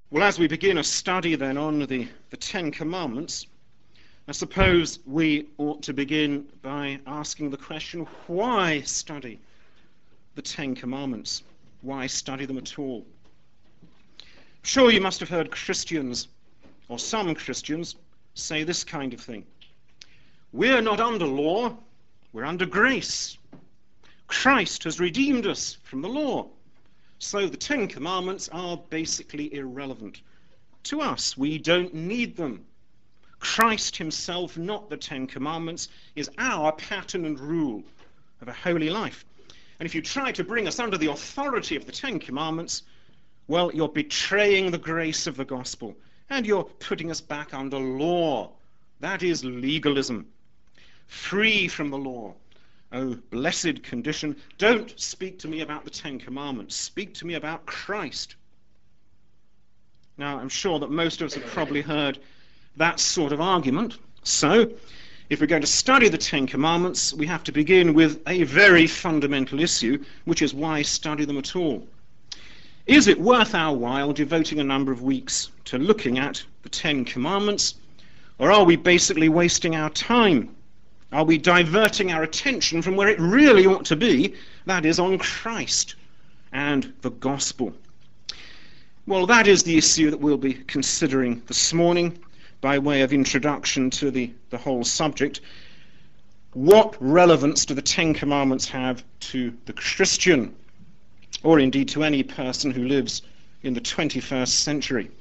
Well, as we begin a study then on the Ten Commandments, I suppose we ought to begin by asking the question, why study the Ten Commandments? Why study them at all? Sure, you must have heard Christians, or some Christians, say this kind of thing. We're not under law, we're under grace. Christ has redeemed us from the law. So the Ten Commandments are basically irrelevant to us. We don't need them. Christ himself, not the Ten Commandments, is our pattern and rule of a holy life. And if you try to bring us under the authority of the Ten Commandments, well, you're betraying the grace of the gospel, and you're putting us back under law. That is legalism. Free from the law. Oh, blessed condition. Don't speak to me about the Ten Commandments. Speak to me about Christ. Now, I'm sure that most of us have probably heard that sort of argument. So, if we're going to study the Ten Commandments, we have to begin with a very fundamental issue, which is why study them at all. Is it worth our while devoting a number of weeks to looking at the Ten Commandments, or are we basically wasting our time? Are we diverting our attention from where it really ought to be, that is, on Christ and the gospel? Well, that is the issue that we'll be considering this morning by way of introduction to the whole subject. What relevance do the Ten Commandments have to the Christian, or indeed to any person who lives in the 21st century?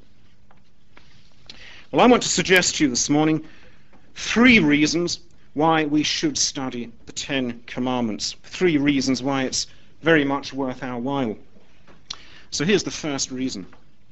Well, I want to suggest to you this morning 3 reasons why we should study the Ten Commandments. 3 reasons why it's very much worth our while. So here's the first reason.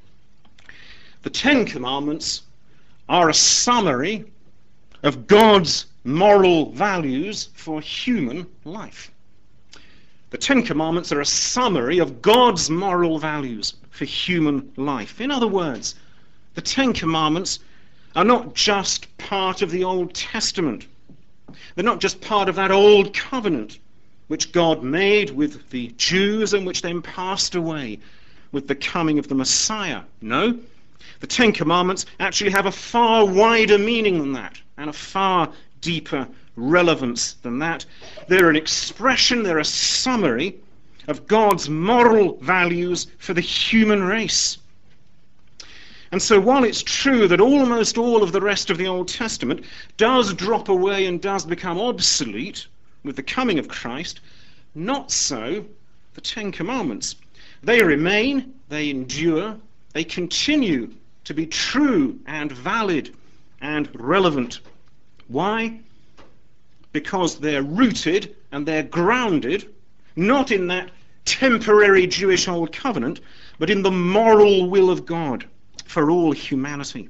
The Ten Commandments are a summary of God's moral values for human life. The Ten Commandments are a summary of God's moral values for human life. In other words, the Ten Commandments are not just part of the Old Testament. They're not just part of that old covenant which God made with the Jews and which then passed away with the coming of the Messiah. No, the Ten Commandments actually have a far wider meaning than that, and a far deeper relevance than that. They're an expression, they're a summary of God's moral values for the human race. And so while it's true that almost all of the rest of the Old Testament does drop away and does become obsolete with the coming of Christ, not so the Ten Commandments. They remain, they endure, they continue to be true and valid and relevant. Why? Because they're rooted and they're grounded not in that temporary Jewish Old Covenant, but in the moral will of God for all humanity.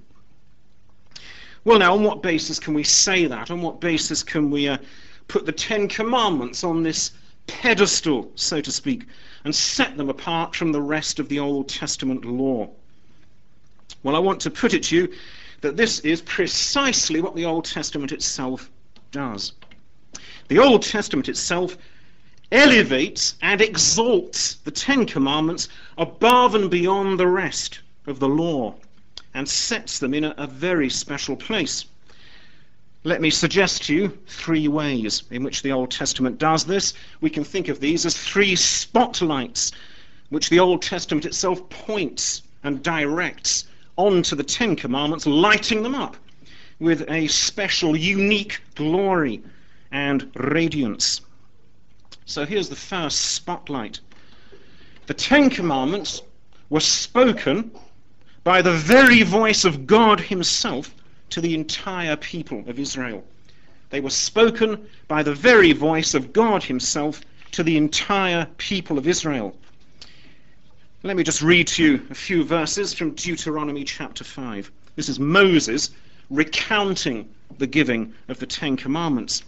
Well, now, on what basis can we say that? On what basis can we put the Ten Commandments on this pedestal, so to speak, and set them apart from the rest of the Old Testament law? Well, I want to put it to you that this is precisely what the Old Testament itself does. The Old Testament itself elevates and exalts the Ten Commandments above and beyond the rest of the law and sets them in a very special place. Let me suggest to you 3 ways in which the Old Testament does this. We can think of these as 3 spotlights which the Old Testament itself points and directs onto the Ten Commandments, lighting them up with a special, unique glory and radiance. So here's the first spotlight. The Ten Commandments were spoken by the very voice of God himself to the entire people of Israel. They were spoken by the very voice of God himself to the entire people of Israel. Let me just read to you a few verses from Deuteronomy chapter 5. This is Moses recounting the giving of the Ten Commandments.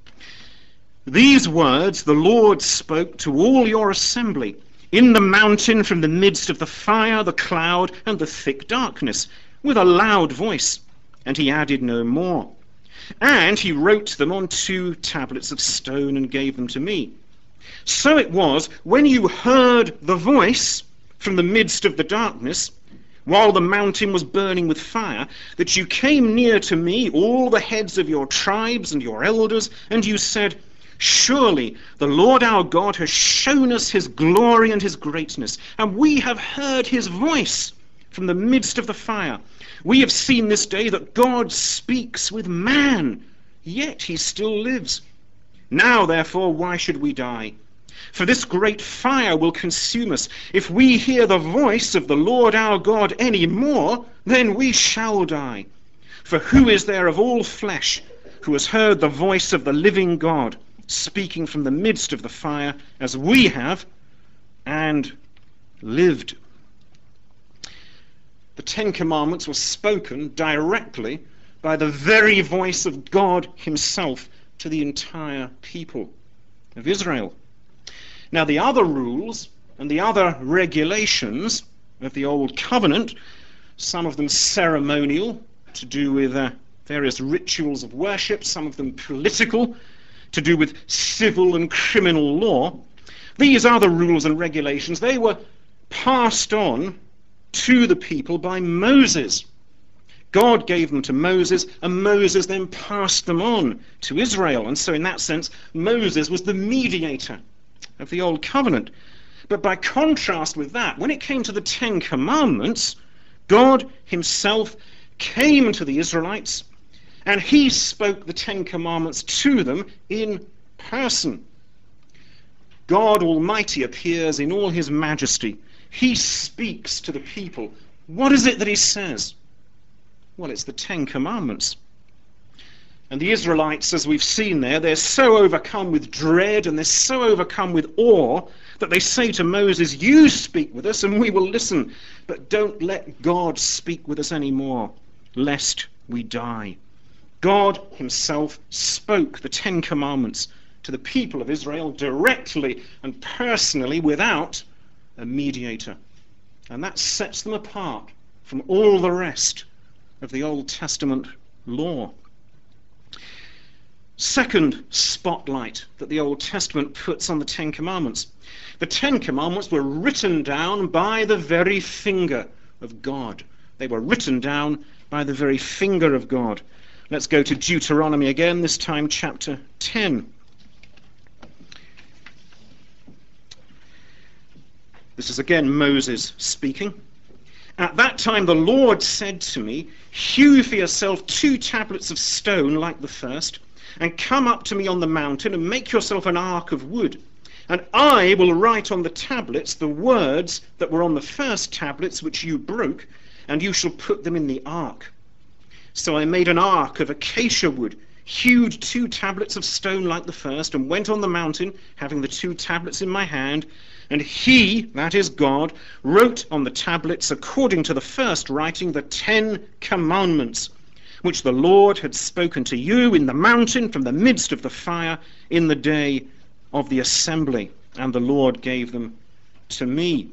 These words the Lord spoke to all your assembly in the mountain from the midst of the fire, the cloud, and the thick darkness, with a loud voice. And he added no more. And he wrote them on 2 tablets of stone and gave them to me. So it was, when you heard the voice from the midst of the darkness, while the mountain was burning with fire, that you came near to me, all the heads of your tribes and your elders, and you said, surely the Lord our God has shown us his glory and his greatness, and we have heard his voice from the midst of the fire. We have seen this day that God speaks with man, yet he still lives. Now, therefore, why should we die? For this great fire will consume us. If we hear the voice of the Lord our God any more, then we shall die. For who is there of all flesh who has heard the voice of the living God speaking from the midst of the fire, as we have, and lived? The Ten Commandments were spoken directly by the very voice of God himself to the entire people of Israel. Now, the other rules and the other regulations of the Old Covenant, some of them ceremonial, to do with various rituals of worship, some of them political, to do with civil and criminal law, these other rules and regulations, they were passed on to the people by Moses. God gave them to Moses, and Moses then passed them on to Israel. And so in that sense, Moses was the mediator of the Old Covenant. But by contrast with that, when it came to the Ten Commandments, God himself came to the Israelites, and he spoke the Ten Commandments to them in person. God Almighty appears in all his majesty. He speaks to the people. What is it that he says? Well, it's the Ten Commandments. And the Israelites, as we've seen there, they're so overcome with dread and they're so overcome with awe that they say to Moses, you speak with us and we will listen, but don't let God speak with us anymore, lest we die. God himself spoke the Ten Commandments to the people of Israel directly and personally without a mediator. And that sets them apart from all the rest of the Old Testament law. Second spotlight that the Old Testament puts on the Ten Commandments. The Ten Commandments were written down by the very finger of God. They were written down by the very finger of God. Let's go to Deuteronomy again, this time chapter 10. This is again Moses speaking. At that time the Lord said to me, hew for yourself 2 tablets of stone like the first, and come up to me on the mountain, and make yourself an ark of wood. And I will write on the tablets the words that were on the first tablets which you broke, and you shall put them in the ark. So I made an ark of acacia wood, hewed 2 tablets of stone like the first, and went on the mountain, having the 2 tablets in my hand. And he, that is God, wrote on the tablets, according to the first writing, the 10 Commandments, which the Lord had spoken to you in the mountain from the midst of the fire in the day of the assembly. And the Lord gave them to me.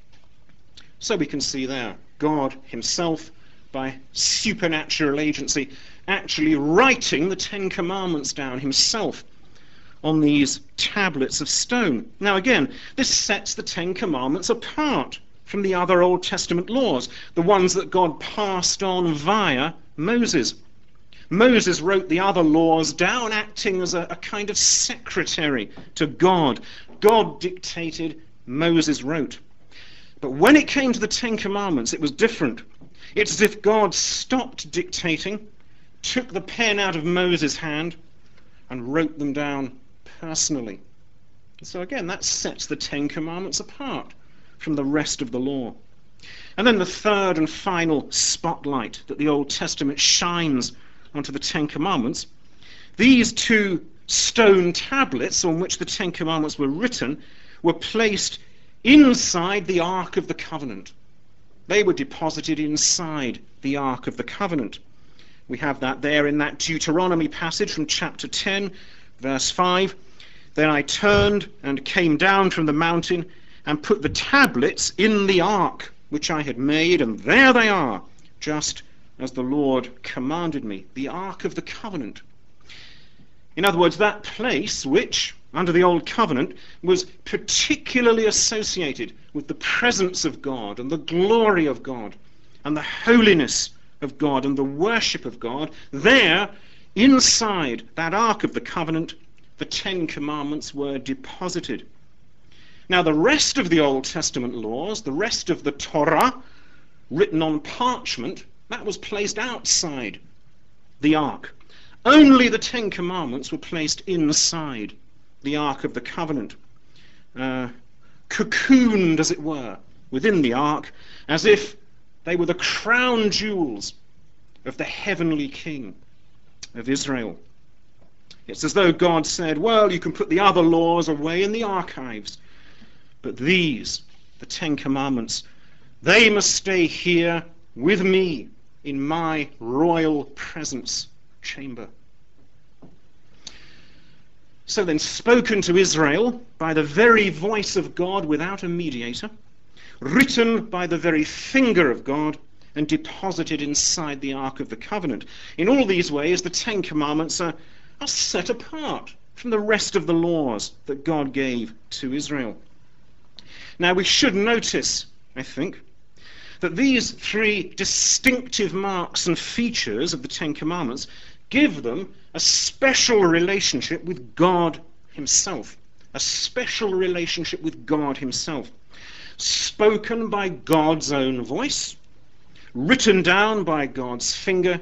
So we can see there, God himself, by supernatural agency, actually writing the 10 Commandments down himself on these tablets of stone. Now again, this sets the 10 Commandments apart from the other Old Testament laws, the ones that God passed on via Moses. Moses wrote the other laws down, acting as a kind of secretary to God. God dictated, Moses wrote. But when it came to the 10 Commandments, it was different. It's as if God stopped dictating, took the pen out of Moses' hand, and wrote them down personally. So again, that sets the 10 Commandments apart from the rest of the law. And then the third and final spotlight that the Old Testament shines onto the 10 Commandments, these 2 stone tablets on which the 10 Commandments were written were placed inside the Ark of the Covenant. They were deposited inside the Ark of the Covenant. We have that there in that Deuteronomy passage from chapter 10, verse 5. Then I turned and came down from the mountain and put the tablets in the ark which I had made, and there they are, just as the Lord commanded me, the Ark of the Covenant. In other words, that place which, under the Old Covenant, was particularly associated with the presence of God and the glory of God, and the holiness of God and the worship of God, there, inside that Ark of the Covenant, the Ten Commandments were deposited. Now, the rest of the Old Testament laws, the rest of the Torah, written on parchment, that was placed outside the Ark. Only the Ten Commandments were placed inside the Ark of the Covenant, cocooned, as it were, within the Ark, as if they were the crown jewels of the heavenly King of Israel. It's as though God said, well, you can put the other laws away in the archives, but these, the Ten Commandments, they must stay here with me in my royal presence chamber. So then, spoken to Israel by the very voice of God without a mediator, written by the very finger of God, and deposited inside the Ark of the Covenant. In all these ways, the Ten Commandments are set apart from the rest of the laws that God gave to Israel. Now, we should notice, I think, that these three distinctive marks and features of the Ten Commandments give them a special relationship with God himself. A special relationship with God himself. Spoken by God's own voice, written down by God's finger,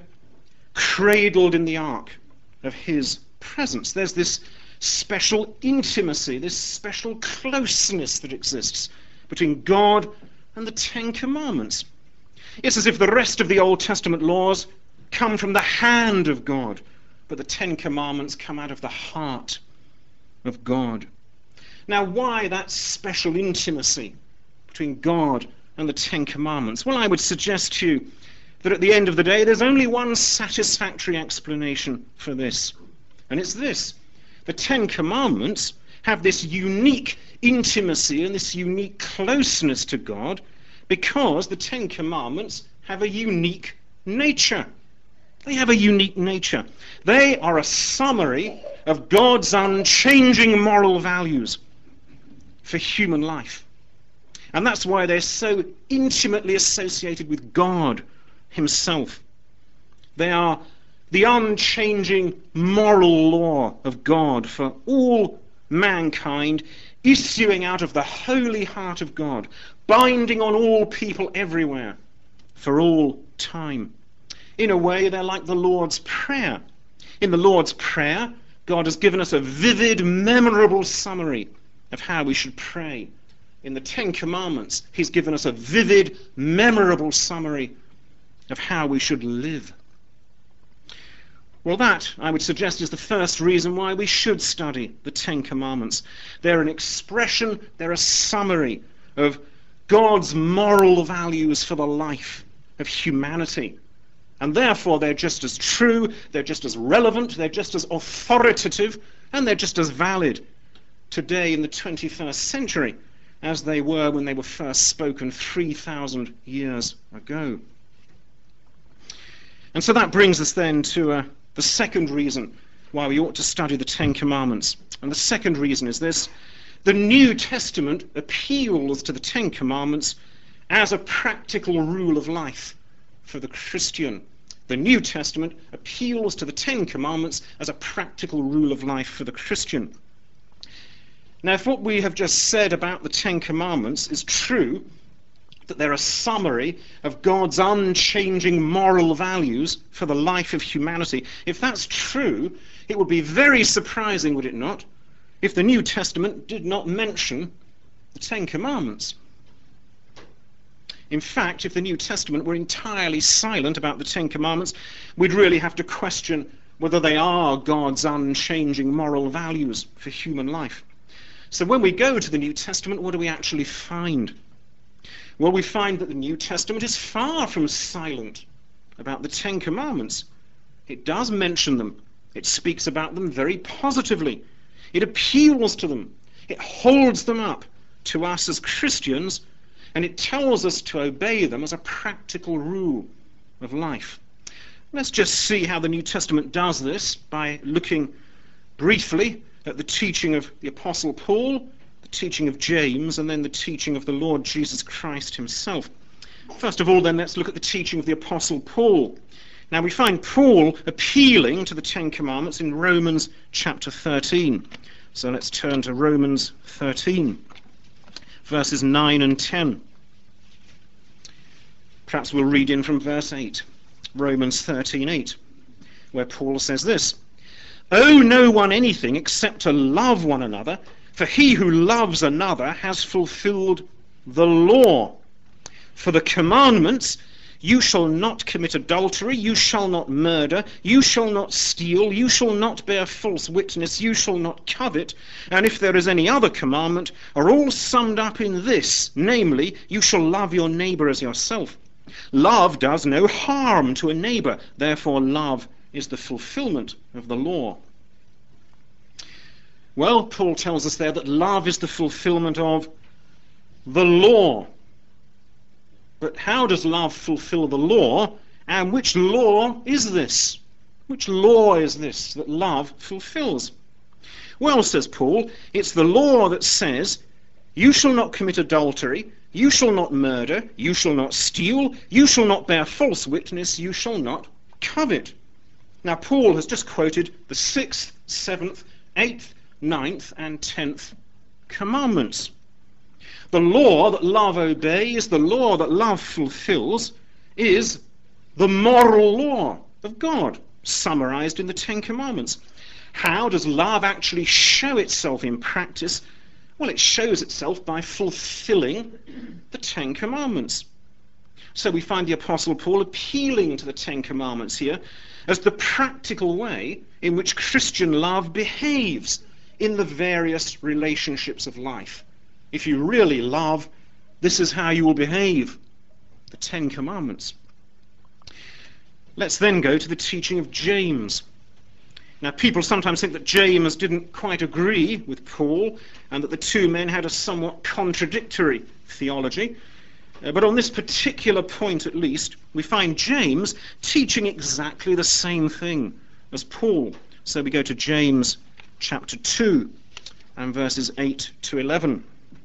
cradled in the ark of his presence. There's this special intimacy, this special closeness that exists between God and the Ten Commandments. It's as if the rest of the Old Testament laws come from the hand of God, but the Ten Commandments come out of the heart of God. Now, why that special intimacy between God and the Ten Commandments? Well, I would suggest to you that at the end of the day, there's only one satisfactory explanation for this, and it's this. The Ten Commandments have this unique intimacy and this unique closeness to God because the Ten Commandments have a unique nature. They have a unique nature. They are a summary of God's unchanging moral values for human life. And that's why they're so intimately associated with God himself. They are the unchanging moral law of God for all mankind, issuing out of the holy heart of God, binding on all people everywhere for all time. In a way, they're like the Lord's Prayer. In the Lord's Prayer, God has given us a vivid, memorable summary of how we should pray. In the Ten Commandments, he's given us a vivid, memorable summary of how we should live. Well, that, I would suggest, is the first reason why we should study the Ten Commandments. They're an expression, they're a summary of God's moral values for the life of humanity. And therefore they're just as true, they're just as relevant, they're just as authoritative, and they're just as valid today in the 21st century as they were when they were first spoken 3,000 years ago. And so that brings us then to the second reason why we ought to study the Ten Commandments. And the second reason is this: the New Testament appeals to the Ten Commandments as a practical rule of life for the Christian. The New Testament appeals to the Ten Commandments as a practical rule of life for the Christian. Now, if what we have just said about the Ten Commandments is true, that they're a summary of God's unchanging moral values for the life of humanity, if that's true, it would be very surprising, would it not, if the New Testament did not mention the Ten Commandments. In fact, if the New Testament were entirely silent about the Ten Commandments, we'd really have to question whether they are God's unchanging moral values for human life. So when we go to the New Testament, what do we actually find? Well, we find that the New Testament is far from silent about the Ten Commandments. It does mention them. It speaks about them very positively. It appeals to them. It holds them up to us as Christians, and it tells us to obey them as a practical rule of life. Let's just see how the New Testament does this by looking briefly at the teaching of the Apostle Paul, the teaching of James, and then the teaching of the Lord Jesus Christ himself. First of all, then, let's look at the teaching of the Apostle Paul. Now, we find Paul appealing to the Ten Commandments in Romans chapter 13. So let's turn to Romans 13, verses 9 and 10. Perhaps we'll read in from verse 8, Romans 13:8, where Paul says this: "Owe no one anything except to love one another, for he who loves another has fulfilled the law. For the commandments, you shall not commit adultery, you shall not murder, you shall not steal, you shall not bear false witness, you shall not covet, and if there is any other commandment, are all summed up in this, namely, you shall love your neighbor as yourself. Love does no harm to a neighbor, therefore love is the fulfillment of the law." Well, Paul tells us there that love is the fulfillment of the law. But how does love fulfill the law? And which law is this? Which law is this that love fulfills? Well, says Paul, it's the law that says, you shall not commit adultery, you shall not murder, you shall not steal, you shall not bear false witness, you shall not covet. Now, Paul has just quoted the 6th, 7th, 8th, 9th, and 10th commandments. The law that love obeys, the law that love fulfills, is the moral law of God, summarized in the Ten Commandments. How does love actually show itself in practice? Well, it shows itself by fulfilling the Ten Commandments. So we find the Apostle Paul appealing to the Ten Commandments here as the practical way in which Christian love behaves in the various relationships of life. If you really love, this is how you will behave. The Ten Commandments. Let's then go to the teaching of James. Now, people sometimes think that James didn't quite agree with Paul and that the two men had a somewhat contradictory theology. But on this particular point, at least, we find James teaching exactly the same thing as Paul. So we go to James chapter 2 and verses 8 to 11.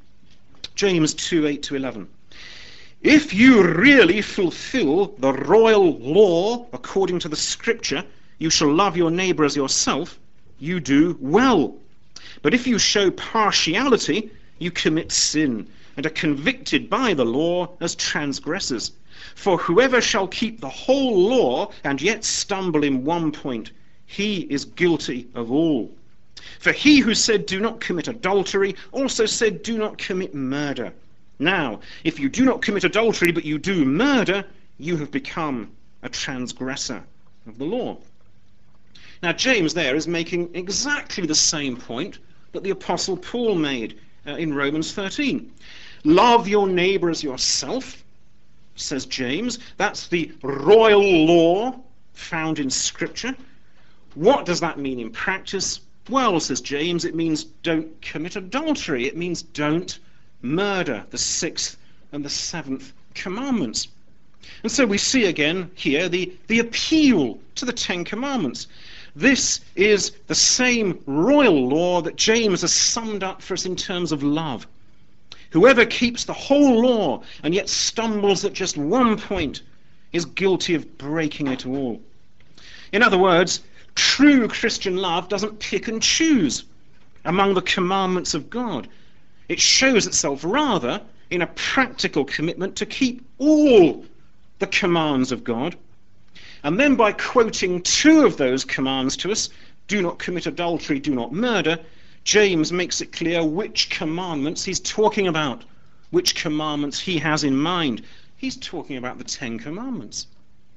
James 2, 8 to 11. "If you really fulfill the royal law according to the Scripture, you shall love your neighbor as yourself, you do well. But if you show partiality, you commit sin, and are convicted by the law as transgressors. For whoever shall keep the whole law and yet stumble in one point, he is guilty of all. For he who said, 'Do not commit adultery,' also said, 'Do not commit murder.' Now, if you do not commit adultery, but you do murder, you have become a transgressor of the law." Now, James there is making exactly the same point that the Apostle Paul made in Romans 13. Love your neighbor as yourself, says James. That's the royal law found in Scripture. What does that mean in practice? Well, says James, it means don't commit adultery. It means don't murder, the 6th and the 7th commandments. And so we see again here the appeal to the Ten Commandments. This is the same royal law that James has summed up for us in terms of love. Whoever keeps the whole law and yet stumbles at just one point is guilty of breaking it all. In other words, true Christian love doesn't pick and choose among the commandments of God. It shows itself rather in a practical commitment to keep all the commands of God. And then by quoting two of those commands to us, do not commit adultery, do not murder, James makes it clear which commandments he's talking about, which commandments he has in mind. He's talking about the Ten Commandments.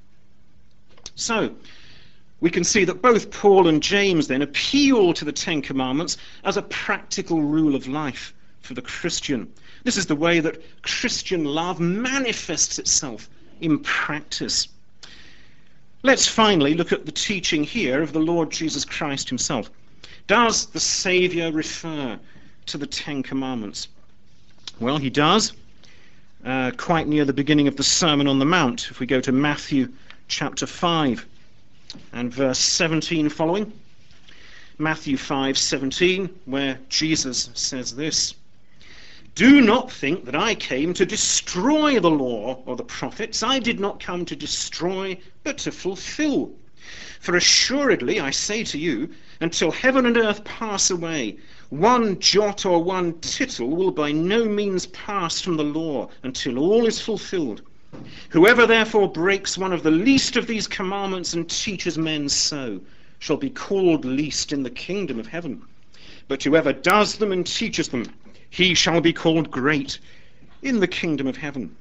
So, we can see that both Paul and James then appeal to the Ten Commandments as a practical rule of life for the Christian. This is the way that Christian love manifests itself in practice. Let's finally look at the teaching here of the Lord Jesus Christ himself. Does the Saviour refer to the Ten Commandments? Well, he does, quite near the beginning of the Sermon on the Mount. If we go to Matthew chapter 5 and verse 17 following. Matthew 5:17, where Jesus says this: Do not think that I came to destroy the law or the prophets. I did not come to destroy, but to fulfill. For assuredly I say to you, until heaven and earth pass away, one jot or one tittle will by no means pass from the law until all is fulfilled. Whoever therefore breaks one of the least of these commandments and teaches men so shall be called least in the kingdom of heaven. But whoever does them and teaches them, he shall be called great in the kingdom of heaven.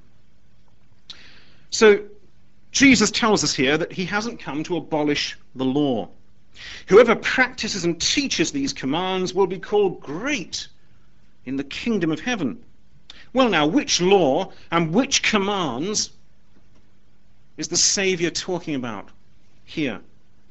So Jesus tells us here that he hasn't come to abolish the law. Whoever practices and teaches these commands will be called great in the kingdom of heaven. Well now, which law and which commands is the Saviour talking about here?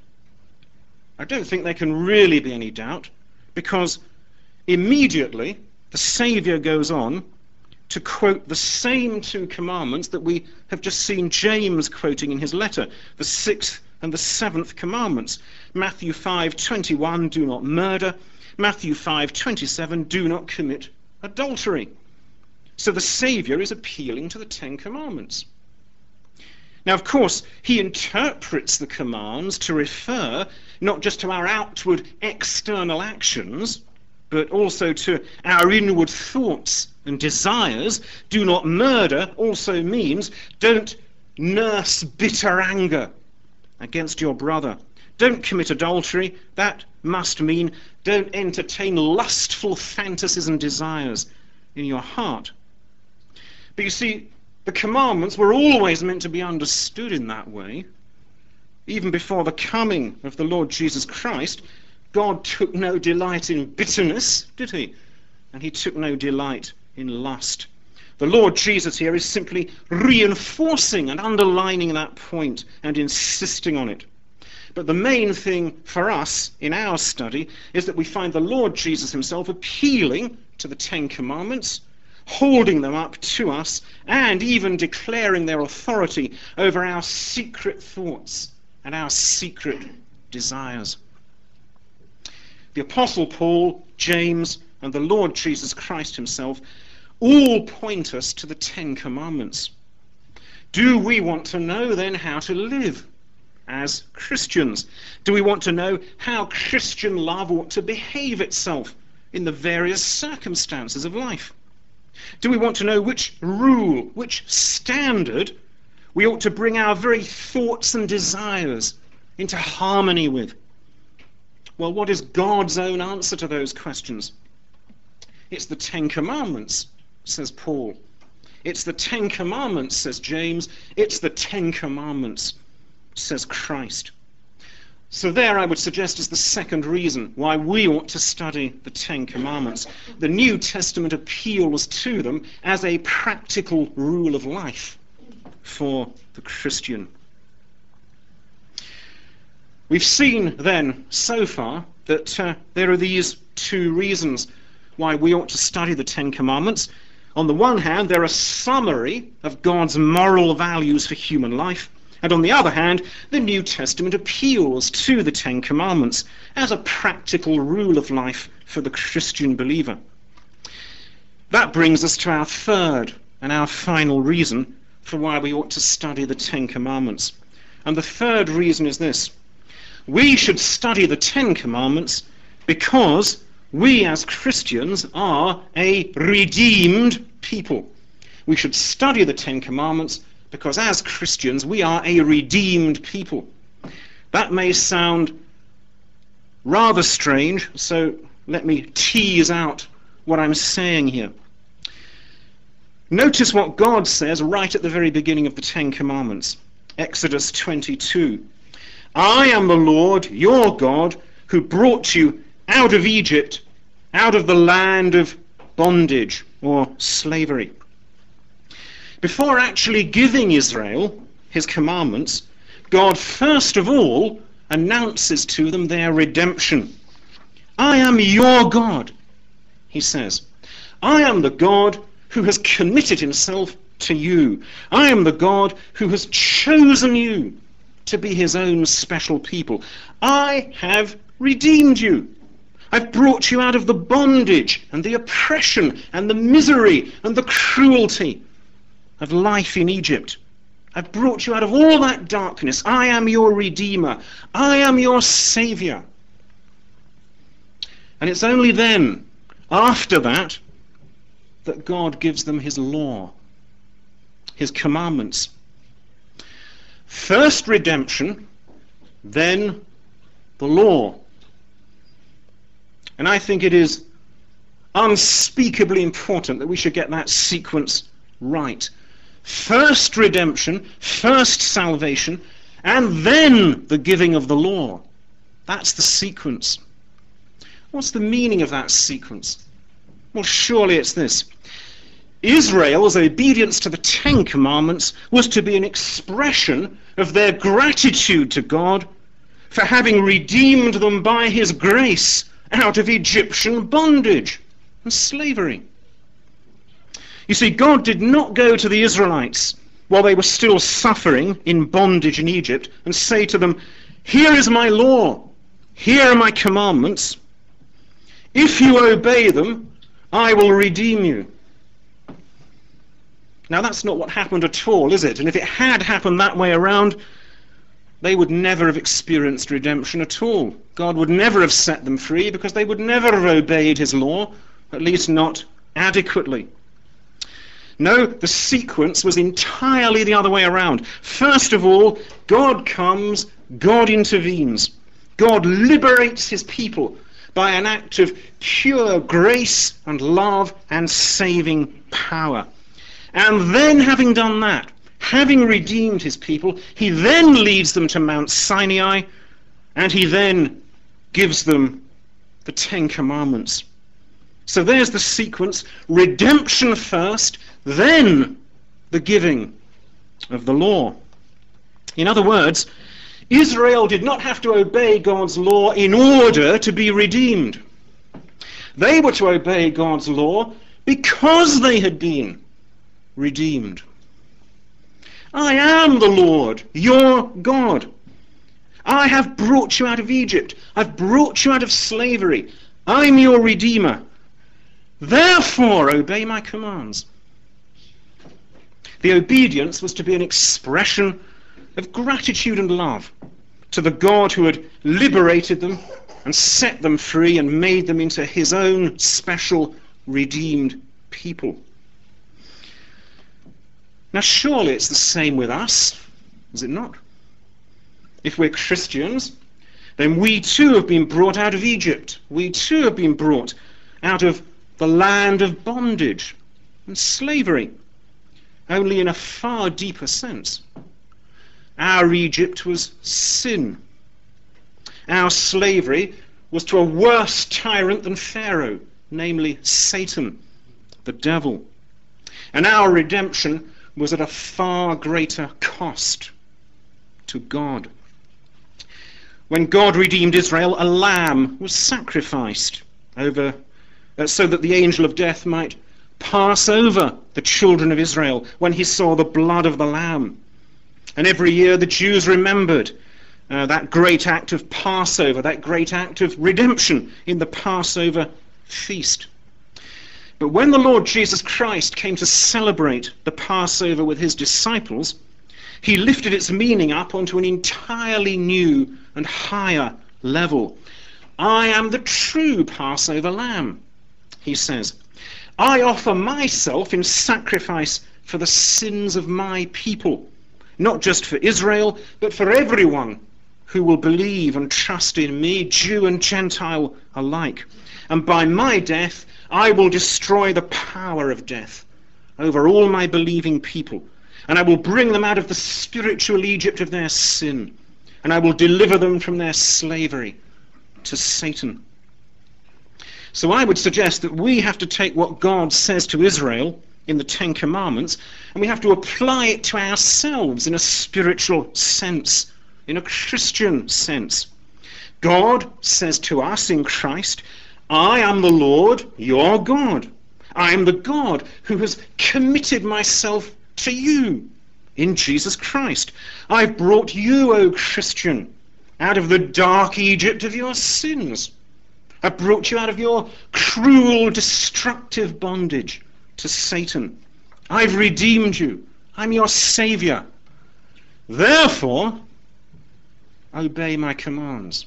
I don't think there can really be any doubt, because immediately the Saviour goes on to quote the same two commandments that we have just seen James quoting in his letter, the 6th and the 7th commandments. Matthew 5:21, do not murder. Matthew 5:27, do not commit adultery. So the Saviour is appealing to the 10 commandments. Now, of course, he interprets the commands to refer not just to our outward external actions, but also to our inward thoughts and desires. Do not murder also means don't nurse bitter anger against your brother. Don't commit adultery. That must mean don't entertain lustful fantasies and desires in your heart. But you see, the commandments were always meant to be understood in that way. Even before the coming of the Lord Jesus Christ, God took no delight in bitterness, did he? And he took no delight in lust. The Lord Jesus here is simply reinforcing and underlining that point and insisting on it. But the main thing for us in our study is that we find the Lord Jesus himself appealing to the 10 commandments, holding them up to us, and even declaring their authority over our secret thoughts and our secret desires. The Apostle Paul, James, and the Lord Jesus Christ himself all point us to the 10 commandments. Do we want to know then how to live as Christians? Do we want to know how Christian love ought to behave itself in the various circumstances of life? Do we want to know which rule, which standard we ought to bring our very thoughts and desires into harmony with? Well, what is God's own answer to those questions? It's the 10 commandments, says Paul. It's the 10 commandments, says James. It's the 10 commandments, says Christ. So there, I would suggest, is the second reason why we ought to study the 10 commandments. The New Testament appeals to them as a practical rule of life for the Christian. We've seen then so far that there are these two reasons why we ought to study the 10 commandments. On the one hand, they're a summary of God's moral values for human life. And on the other hand, the New Testament appeals to the 10 commandments as a practical rule of life for the Christian believer. That brings us to our third and our final reason for why we ought to study the 10 commandments. And the third reason is this: we should study the 10 commandments because we as Christians are a redeemed people. We should study the 10 commandments because as Christians we are a redeemed people. That may sound rather strange, so let me tease out what I'm saying here. Notice what God says right at the very beginning of the 10 commandments. Exodus 22. I am the Lord, your God, who brought you out of Egypt, out of the land of bondage or slavery. Before actually giving Israel his commandments, God first of all announces to them their redemption. I am your God, he says. I am the God who has committed himself to you. I am the God who has chosen you to be his own special people. I have redeemed you. I've brought you out of the bondage and the oppression and the misery and the cruelty of life in Egypt. I've brought you out of all that darkness. I am your Redeemer. I am your Saviour. And it's only then, after that, that God gives them his law, his commandments. First redemption, then the law. And I think it is unspeakably important that we should get that sequence right. First redemption, first salvation, and then the giving of the law. That's the sequence. What's the meaning of that sequence? Well, surely it's this. Israel's obedience to the Ten Commandments was to be an expression of their gratitude to God for having redeemed them by his grace out of Egyptian bondage and slavery. You see, God did not go to the Israelites while they were still suffering in bondage in Egypt and say to them, here is my law, here are my commandments. If you obey them, I will redeem you. Now that's not what happened at all, is it? And if it had happened that way around, they would never have experienced redemption at all. God would never have set them free because they would never have obeyed his law, at least not adequately. No, the sequence was entirely the other way around. First of all, God comes, God intervenes. God liberates his people by an act of pure grace and love and saving power. And then, having done that, having redeemed his people, he then leads them to Mount Sinai, and he then gives them the Ten Commandments. So there's the sequence: redemption first, then the giving of the law. In other words, Israel did not have to obey God's law in order to be redeemed. They were to obey God's law because they had been redeemed. I am the Lord, your God. I have brought you out of Egypt. I've brought you out of slavery. I'm your Redeemer. Therefore, obey my commands. The obedience was to be an expression of gratitude and love to the God who had liberated them and set them free and made them into his own special redeemed people. Now surely it's the same with us, is it not? If we're Christians, then we too have been brought out of Egypt. We too have been brought out of the land of bondage and slavery, only in a far deeper sense. Our Egypt was sin. Our slavery was to a worse tyrant than Pharaoh, namely Satan, the devil. And our redemption was at a far greater cost to God. When God redeemed Israel, a lamb was sacrificed so that the angel of death might pass over the children of Israel when he saw the blood of the lamb. And every year the Jews remembered that great act of Passover, that great act of redemption in the Passover feast. But when the Lord Jesus Christ came to celebrate the Passover with his disciples, he lifted its meaning up onto an entirely new and higher level. I am the true Passover lamb, he says. I offer myself in sacrifice for the sins of my people, not just for Israel, but for everyone who will believe and trust in me, Jew and Gentile alike. And by my death, I will destroy the power of death over all my believing people. And I will bring them out of the spiritual Egypt of their sin. And I will deliver them from their slavery to Satan. So I would suggest that we have to take what God says to Israel in the Ten Commandments, and we have to apply it to ourselves in a spiritual sense, in a Christian sense. God says to us in Christ, I am the Lord, your God. I am the God who has committed myself to you in Jesus Christ. I've brought you, O Christian, out of the dark Egypt of your sins. I've brought you out of your cruel, destructive bondage to Satan. I've redeemed you. I'm your Savior. Therefore, obey my commands.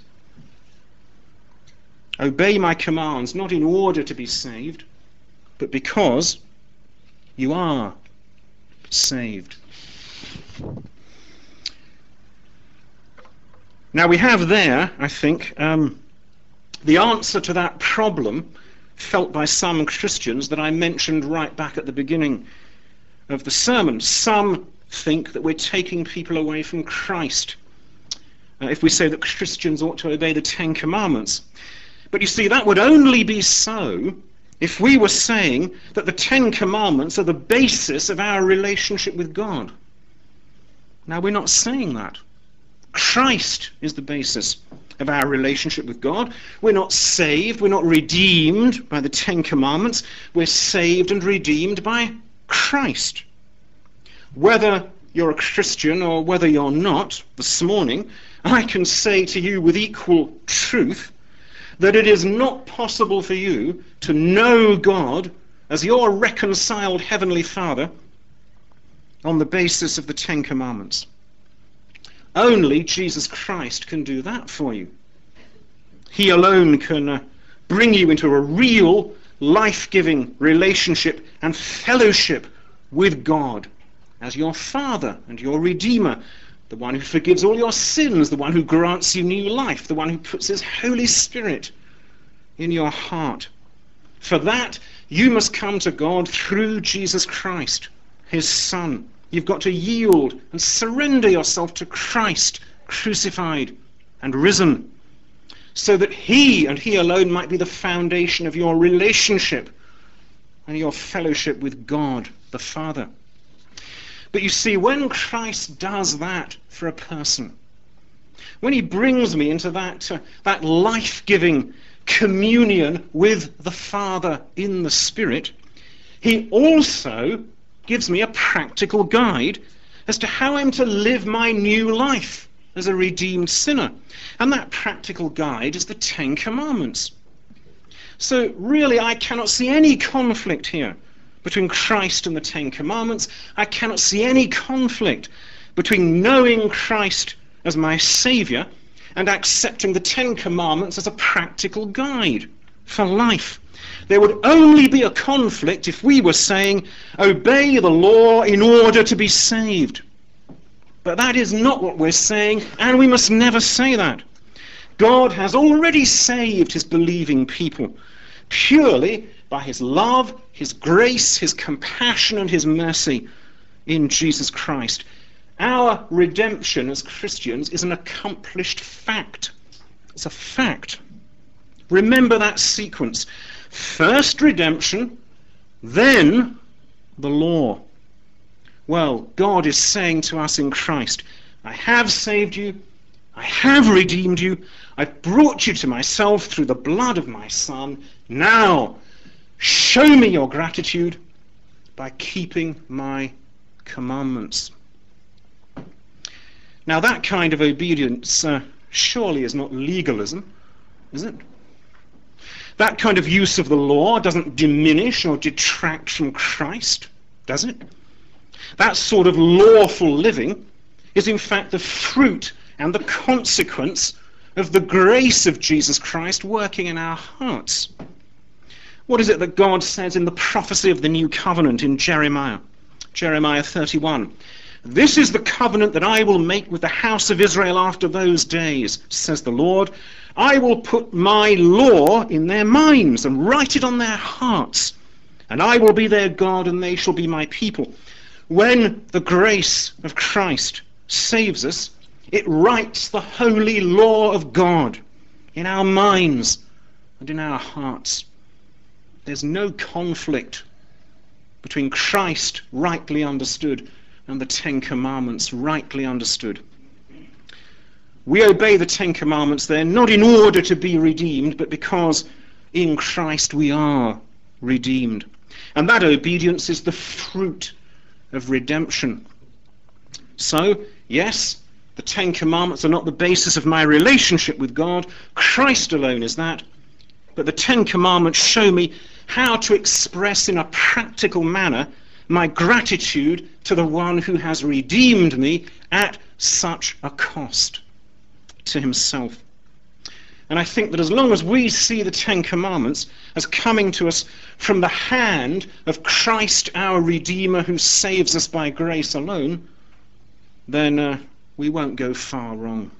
Obey my commands, not in order to be saved, but because you are saved. Now we have there, I think, the answer to that problem felt by some Christians that I mentioned right back at the beginning of the sermon. Some think that we're taking people away from Christ if we say that Christians ought to obey the Ten Commandments. But you see, that would only be so if we were saying that the Ten Commandments are the basis of our relationship with God. Now, we're not saying that. Christ is the basis of our relationship with God. We're not saved, we're not redeemed by the Ten Commandments. We're saved and redeemed by Christ. Whether you're a Christian or whether you're not, this morning, I can say to you with equal truth that it is not possible for you to know God as your reconciled Heavenly Father on the basis of the Ten Commandments. Only Jesus Christ can do that for you. He alone can bring you into a real, life-giving relationship and fellowship with God as your Father and your Redeemer, the one who forgives all your sins, the one who grants you new life, the one who puts his Holy Spirit in your heart. For that, you must come to God through Jesus Christ, his Son. You've got to yield and surrender yourself to Christ, crucified and risen, so that he and he alone might be the foundation of your relationship and your fellowship with God the Father. But you see, when Christ does that for a person, when he brings me into that life-giving communion with the Father in the Spirit, he also gives me a practical guide as to how I'm to live my new life as a redeemed sinner. And that practical guide is the Ten Commandments. So really, I cannot see any conflict here between Christ and the Ten Commandments. I cannot see any conflict between knowing Christ as my Savior and accepting the Ten Commandments as a practical guide for life. There would only be a conflict if we were saying, obey the law in order to be saved. But that is not what we're saying, and we must never say that. God has already saved his believing people purely by his love, his grace, his compassion, and his mercy in Jesus Christ. Our redemption as Christians is an accomplished fact. It's a fact. Remember that sequence. First redemption, then the law. Well, God is saying to us in Christ, I have saved you, I have redeemed you, I've brought you to myself through the blood of my Son. Now, show me your gratitude by keeping my commandments. Now, that kind of obedience surely is not legalism, is it? That kind of use of the law doesn't diminish or detract from Christ, does it? That sort of lawful living is in fact the fruit and the consequence of the grace of Jesus Christ working in our hearts. What is it that God says in the prophecy of the new covenant in Jeremiah 31? This is the covenant that I will make with the house of Israel after those days, says the Lord. I will put my law in their minds and write it on their hearts, and I will be their God and they shall be my people. When the grace of Christ saves us, it writes the holy law of God in our minds and in our hearts. There's no conflict between Christ rightly understood and the Ten Commandments rightly understood. We obey the Ten Commandments then, not in order to be redeemed, but because in Christ we are redeemed. And that obedience is the fruit of redemption. So, yes, the Ten Commandments are not the basis of my relationship with God. Christ alone is that. but the Ten Commandments show me how to express in a practical manner my gratitude to the one who has redeemed me at such a cost to himself. And I think that as long as we see the Ten Commandments as coming to us from the hand of Christ our Redeemer who saves us by grace alone, then we won't go far wrong.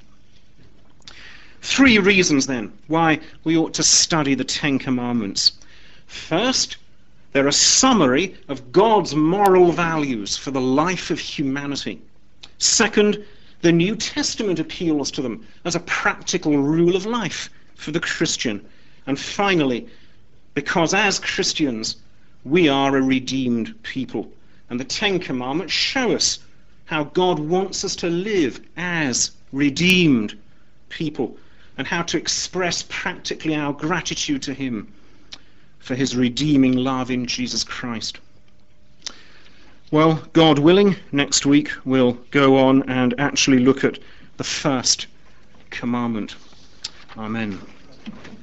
3 reasons then why we ought to study the Ten Commandments. First, they're a summary of God's moral values for the life of humanity. Second, the New Testament appeals to them as a practical rule of life for the Christian. And finally, because as Christians, we are a redeemed people. And the Ten Commandments show us how God wants us to live as redeemed people and how to express practically our gratitude to him for his redeeming love in Jesus Christ. Well, God willing, next week we'll go on and actually look at the first commandment. Amen.